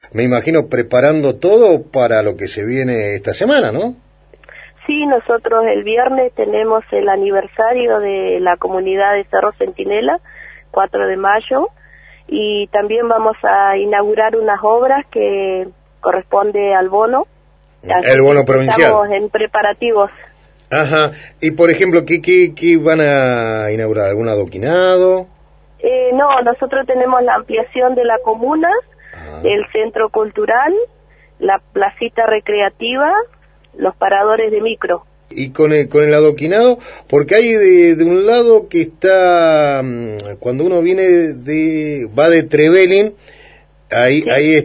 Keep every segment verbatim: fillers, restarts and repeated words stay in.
me imagino, preparando todo para lo que se viene esta semana, ¿no? Sí, nosotros el viernes tenemos el aniversario de la comunidad de Cerro Centinela, cuatro de mayo, y también vamos a inaugurar unas obras que corresponde al bono. El bono provincial. Estamos en preparativos. Ajá, y por ejemplo, ¿qué, qué, qué van a inaugurar? ¿Algún adoquinado? Eh, no, nosotros tenemos la ampliación de la comuna, Ah. el centro cultural, la placita recreativa, los paradores de micro. Y con el, con el adoquinado, porque hay de, de un lado que está, cuando uno viene de, va de Trevelin, ahí, sí. ahí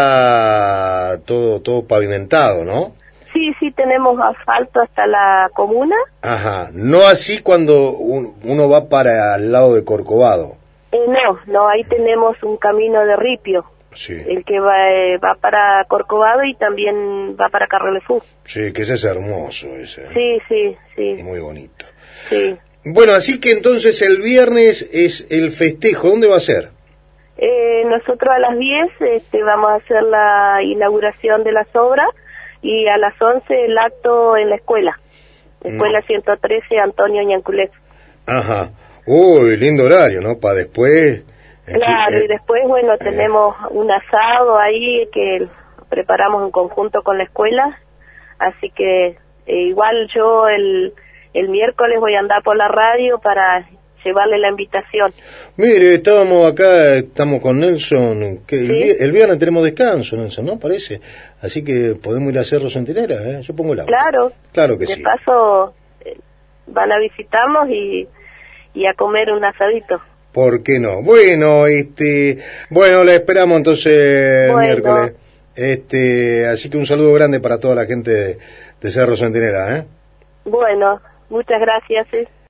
está todo, todo pavimentado, ¿no? Sí, sí, tenemos asfalto hasta la comuna. Ajá, no así cuando un, uno va para el lado de Corcovado. Eh, no, no, ahí tenemos un camino de ripio. Sí. El que va, eh, va para Corcovado y también va para Carrelefú. Sí, que ese es hermoso ese. Sí, sí, sí. Y muy bonito. Sí. Bueno, así que entonces el viernes es el festejo. ¿Dónde va a ser? Eh, nosotros a las diez este, vamos a hacer la inauguración de las obras y a las once el acto en la escuela. Escuela no. ciento trece Antonio Ñanculés. Ajá. Uy, lindo horario, ¿no? Para después... Claro, y después, bueno, tenemos un asado ahí que preparamos en conjunto con la escuela, así que eh, igual yo el, el miércoles voy a andar por la radio para llevarle la invitación. Mire, estábamos acá, estamos con Nelson, que ¿Sí? el, el viernes tenemos descanso, Nelson, ¿no? Parece, así que podemos ir a Cerro Centinela, ¿eh? Yo pongo el auto. Claro, claro que de sí. De paso eh, van a visitarnos y, y a comer un asadito. ¿Por qué no? Bueno, este, bueno, la esperamos entonces el bueno. miércoles. Este, así que un saludo grande para toda la gente de, de Cerro Centinela, ¿eh? Bueno, muchas gracias. ¿eh?